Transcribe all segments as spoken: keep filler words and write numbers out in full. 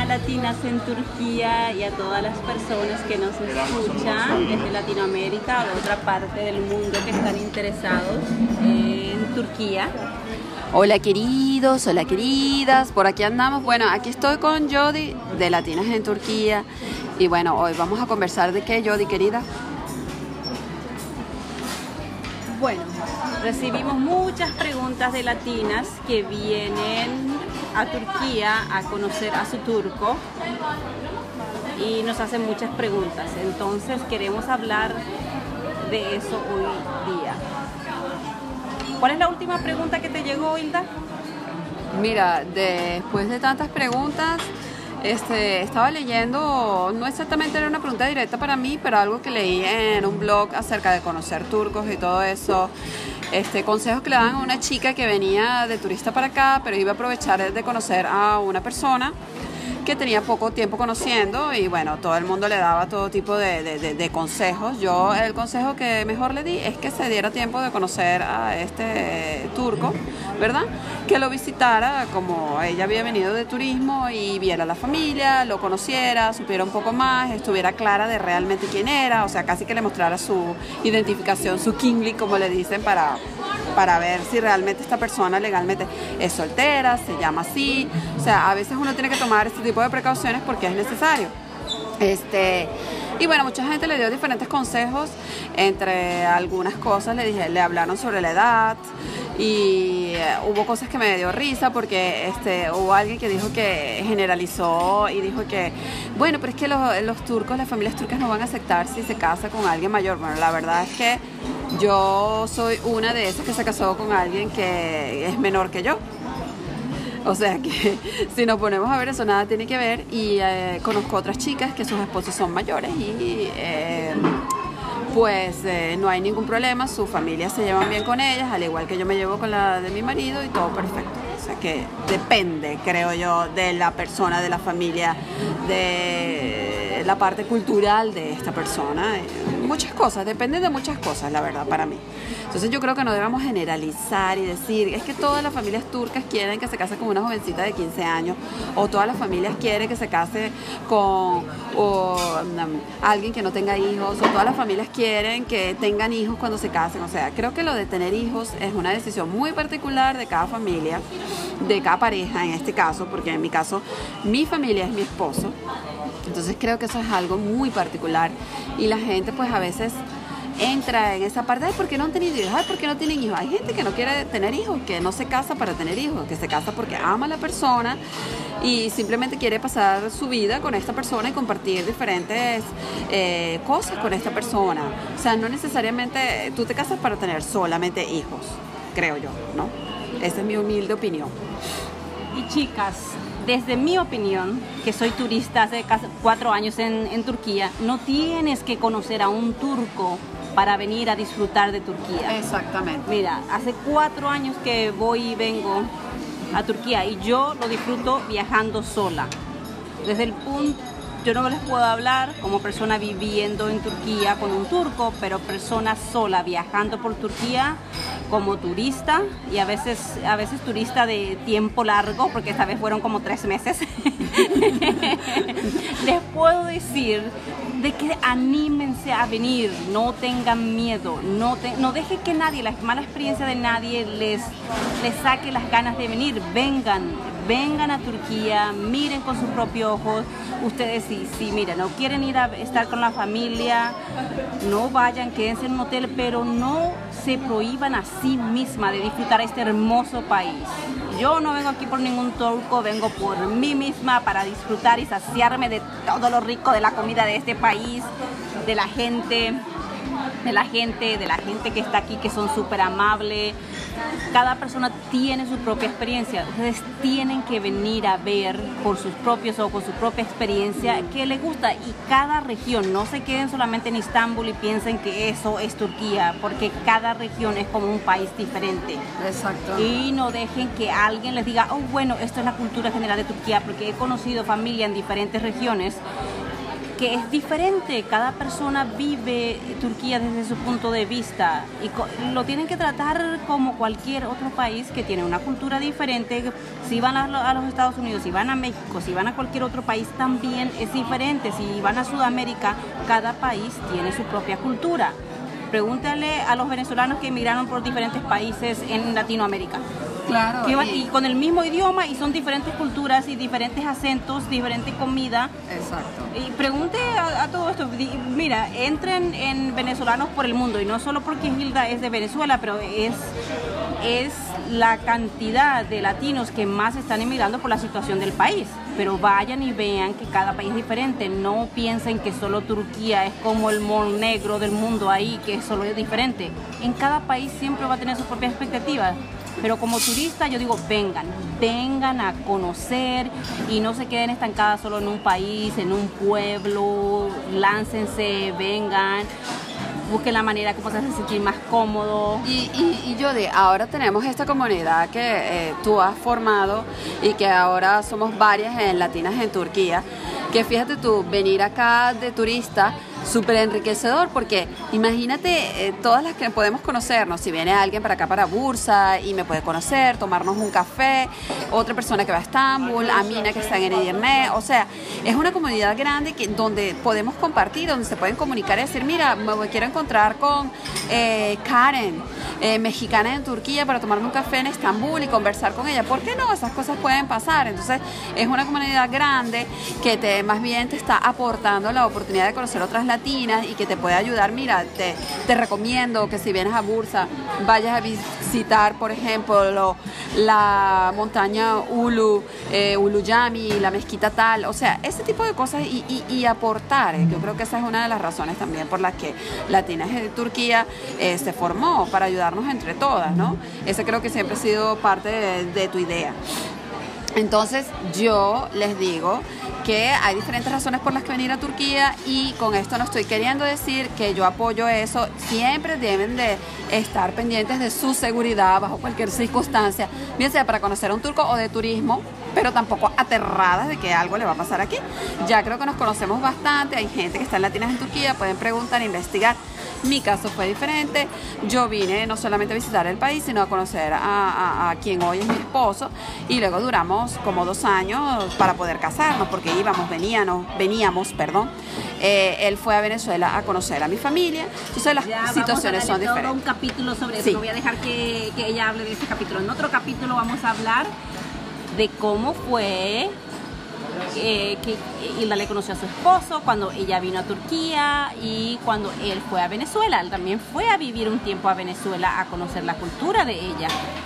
a Latinas en Turquía y a todas las personas que nos escuchan desde Latinoamérica o de otra parte del mundo que están interesados en Turquía. Hola queridos, hola queridas, por aquí andamos. Bueno, aquí estoy con Jody de Latinas en Turquía y bueno, hoy vamos a conversar de qué, Jody querida. Bueno, recibimos muchas preguntas de latinas que vienen a Turquía a conocer a su turco y nos hacen muchas preguntas, entonces queremos hablar de eso hoy día. ¿Cuál es la última pregunta que te llegó, Hilda? Mira, después de tantas preguntas, este, estaba leyendo, no exactamente era una pregunta directa para mí, pero algo que leí en un blog acerca de conocer turcos y todo eso. Este, consejos que le dan a una chica que venía de turista para acá, pero iba a aprovechar de conocer a una persona que tenía poco tiempo conociendo y bueno, todo el mundo le daba todo tipo de, de, de, de consejos. Yo el consejo que mejor le di es que se diera tiempo de conocer a este turco, ¿verdad? Que lo visitara como ella había venido de turismo y viera a la familia, lo conociera, supiera un poco más, estuviera clara de realmente quién era, o sea, casi que le mostrara su identificación, su kimlik, como le dicen, para... para ver si realmente esta persona legalmente es soltera, se llama así. O sea, a veces uno tiene que tomar este tipo de precauciones porque es necesario. Este, y bueno, mucha gente le dio diferentes consejos. Entre algunas cosas le dije, le hablaron sobre la edad y eh, hubo cosas que me dio risa porque este, hubo alguien que dijo que generalizó y dijo que, bueno, pero es que los, los turcos, las familias turcas no van a aceptar si se casa con alguien mayor. Bueno, la verdad es que yo soy una de esas que se casó con alguien que es menor que yo. O sea que si nos ponemos a ver eso nada tiene que ver y eh, conozco otras chicas que sus esposos son mayores y eh, pues eh, no hay ningún problema, sus familias se llevan bien con ellas, al igual que yo me llevo con la de mi marido y todo perfecto. O sea que depende, creo yo, de la persona, de la familia, de la parte cultural de esta persona. Muchas cosas, depende de muchas cosas, la verdad, para mí. Entonces yo creo que no debemos generalizar y decir, es que todas las familias turcas quieren que se case con una jovencita de quince años, o todas las familias quieren que se case con o, um, alguien que no tenga hijos, o todas las familias quieren que tengan hijos cuando se casen. O sea, creo que lo de tener hijos es una decisión muy particular de cada familia, de cada pareja en este caso, porque en mi caso, mi familia es mi esposo. Entonces creo que eso es algo muy particular y la gente pues a veces entra en esa parte, ay, ¿por qué no han tenido hijos? Ay, ¿por qué no tienen hijos? Hay gente que no quiere tener hijos, que no se casa para tener hijos, que se casa porque ama a la persona y simplemente quiere pasar su vida con esta persona y compartir diferentes eh, cosas con esta persona. O sea, no necesariamente tú te casas para tener solamente hijos, creo yo, ¿no? Esa es mi humilde opinión. Y chicas, desde mi opinión, que soy turista hace casi cuatro años en, en Turquía, no tienes que conocer a un turco para venir a disfrutar de Turquía. Exactamente. Mira, hace cuatro años que voy y vengo a Turquía y yo lo disfruto viajando sola. Desde el punto, yo no les puedo hablar como persona viviendo en Turquía con un turco, pero persona sola viajando por Turquía como turista y a veces, a veces turista de tiempo largo, porque esta vez fueron como tres meses. Les puedo decir de que anímense a venir, no tengan miedo, no, te, no dejen que nadie, la mala experiencia de nadie les, les saque las ganas de venir. Vengan, vengan a Turquía, miren con sus propios ojos. Ustedes si, si mira, no quieren ir a estar con la familia, no vayan, quédense en un hotel, pero no se prohíban a sí misma de disfrutar este hermoso país. Yo no vengo aquí por ningún turco, vengo por mí misma para disfrutar y saciarme de todo lo rico de la comida de este país, de la gente, de la gente, de la gente que está aquí, que son súper amables. Cada persona tiene su propia experiencia. Ustedes tienen que venir a ver por sus propios ojos, su propia experiencia, qué les gusta. Y cada región, no se queden solamente en Istambul y piensen que eso es Turquía, porque cada región es como un país diferente. Exacto. Y no dejen que alguien les diga, oh, bueno, esto es la cultura general de Turquía, porque he conocido familia en diferentes regiones que es diferente, cada persona vive Turquía desde su punto de vista y lo tienen que tratar como cualquier otro país que tiene una cultura diferente. Si van a, a los Estados Unidos, si van a México, si van a cualquier otro país también es diferente. Si van a Sudamérica, cada país tiene su propia cultura. Pregúntale a los venezolanos que emigraron por diferentes países en Latinoamérica. Claro. Que van, y, y con el mismo idioma y son diferentes culturas y diferentes acentos, diferente comida. Exacto. Y pregunte a, a todo esto. Mira, entren en venezolanos por el mundo y no solo porque Hilda es de Venezuela, pero es, es la cantidad de latinos que más están emigrando por la situación del país. Pero vayan y vean que cada país es diferente. No piensen que solo Turquía es como el mol negro del mundo ahí, que solo es diferente. En cada país siempre va a tener sus propias expectativas. Pero como turista yo digo, vengan, vengan a conocer y no se queden estancadas solo en un país, en un pueblo, láncense, vengan, busquen la manera como se hacen sentir más cómodo. Y, y, y Jody, ahora tenemos esta comunidad que eh, tú has formado y que ahora somos varias en latinas en Turquía, que fíjate tú, venir acá de turista, súper enriquecedor, porque imagínate eh, todas las que podemos conocernos. Si viene alguien para acá, para Bursa, y me puede conocer, tomarnos un café, otra persona que va a Estambul, Amina que está en Edirne, o sea, es una comunidad grande que, donde podemos compartir, donde se pueden comunicar y decir, mira, me quiero encontrar con eh, Karen, eh, mexicana en Turquía, para tomarme un café en Estambul y conversar con ella. ¿Por qué no? Esas cosas pueden pasar. Entonces, es una comunidad grande que te, más bien te está aportando la oportunidad de conocer otras latinas y que te puede ayudar. Mira, te, te recomiendo que si vienes a Bursa vayas a visitar, por ejemplo, lo, la montaña Ulu, eh, Uluyami, la mezquita tal, o sea, ese tipo de cosas y, y, y aportar. Yo creo que esa es una de las razones también por las que Latinas de Turquía eh, se formó, para ayudarnos entre todas, ¿no? Ese creo que siempre ha sido parte de, de tu idea. Entonces yo les digo que hay diferentes razones por las que venir a Turquía, y con esto no estoy queriendo decir que yo apoyo eso. Siempre deben de estar pendientes de su seguridad bajo cualquier circunstancia, bien sea para conocer a un turco o de turismo, pero tampoco aterradas de que algo le va a pasar aquí. Ya creo que nos conocemos bastante, hay gente que está en Latinas en Turquía, pueden preguntar, investigar. Mi caso fue diferente. Yo vine no solamente a visitar el país, sino a conocer a, a, a quien hoy es mi esposo, y luego duramos como dos años para poder casarnos, porque íbamos, veníamos, veníamos, perdón. Eh, él fue a Venezuela a conocer a mi familia, entonces las ya, situaciones son diferentes. Todo un capítulo sobre eso, sí. No voy a dejar que, que ella hable de ese capítulo. En otro capítulo vamos a hablar de cómo fue Eh, que Hilda le conoció a su esposo cuando ella vino a Turquía y cuando él fue a Venezuela. Él también fue a vivir un tiempo a Venezuela a conocer la cultura de ella.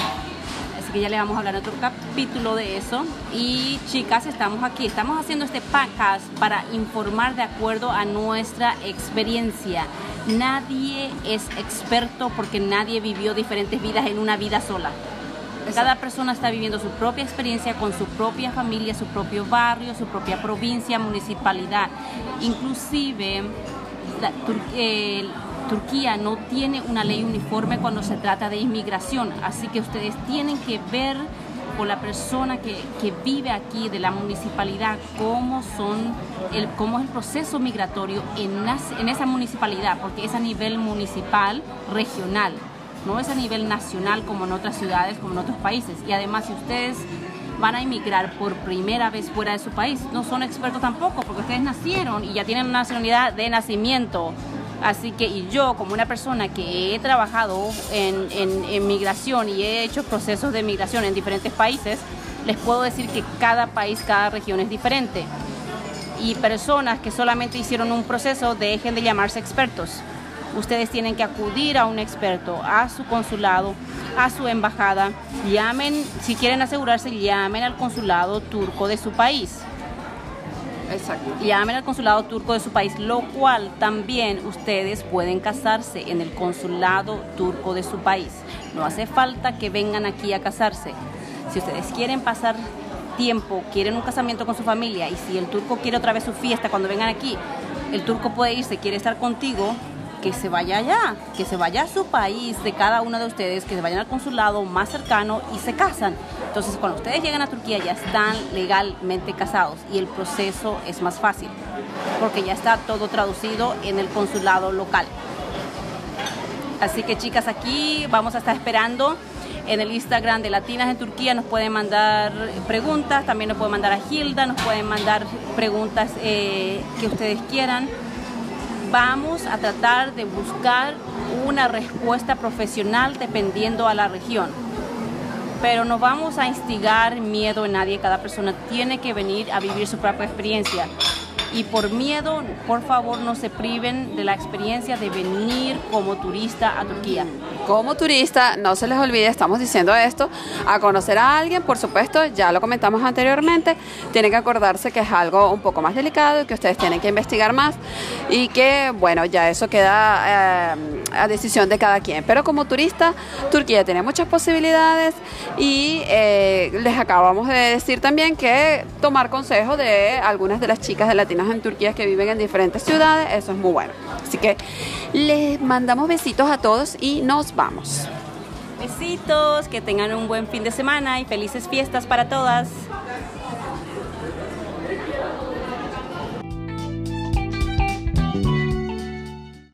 Así que ya le vamos a hablar en otro capítulo de eso. Y chicas, estamos aquí, estamos haciendo este podcast para informar de acuerdo a nuestra experiencia. Nadie es experto porque nadie vivió diferentes vidas en una vida sola. Cada persona está viviendo su propia experiencia con su propia familia, su propio barrio, su propia provincia, municipalidad. Inclusive, la, Tur eh, Turquía no tiene una ley uniforme cuando se trata de inmigración. Así que ustedes tienen que ver con la persona que, que vive aquí, de la municipalidad, cómo, son el, cómo es el proceso migratorio en, las, en esa municipalidad, porque es a nivel municipal, regional. No es a nivel nacional como en otras ciudades, como en otros países. Y además, si ustedes van a emigrar por primera vez fuera de su país, no son expertos tampoco, porque ustedes nacieron y ya tienen una nacionalidad de nacimiento. Así que, y yo, como una persona que he trabajado en, en, en migración y he hecho procesos de migración en diferentes países, les puedo decir que cada país, cada región es diferente. Y personas que solamente hicieron un proceso, dejen de llamarse expertos. Ustedes tienen que acudir a un experto, a su consulado, a su embajada. Llamen, si quieren asegurarse, llamen al consulado turco de su país. Exacto. Llamen al consulado turco de su país, lo cual también ustedes pueden casarse en el consulado turco de su país. No hace falta que vengan aquí a casarse. Si ustedes quieren pasar tiempo, quieren un casamiento con su familia, y si el turco quiere otra vez su fiesta cuando vengan aquí, el turco puede irse, quiere estar contigo, que se vaya allá, que se vaya a su país de cada uno de ustedes, que se vayan al consulado más cercano y se casan. Entonces, cuando ustedes llegan a Turquía ya están legalmente casados y el proceso es más fácil porque ya está todo traducido en el consulado local. Así que, chicas, aquí vamos a estar esperando. En el Instagram de Latinas en Turquía nos pueden mandar preguntas, también nos pueden mandar a Hilda, nos pueden mandar preguntas eh, que ustedes quieran. Vamos a tratar de buscar una respuesta profesional dependiendo a la región. Pero no vamos a instigar miedo en nadie, cada persona tiene que venir a vivir su propia experiencia. Y por miedo, por favor, no se priven de la experiencia de venir como turista a Turquía. Como turista, no se les olvide, estamos diciendo esto, a conocer a alguien, por supuesto, ya lo comentamos anteriormente, tienen que acordarse que es algo un poco más delicado y que ustedes tienen que investigar más y que, bueno, ya eso queda eh, a decisión de cada quien. Pero como turista, Turquía tiene muchas posibilidades y eh, les acabamos de decir también que tomar consejo de algunas de las chicas de Latinas en Turquía que viven en diferentes ciudades, eso es muy bueno. Así que les mandamos besitos a todos y nos vamos. Besitos, que tengan un buen fin de semana y felices fiestas para todas.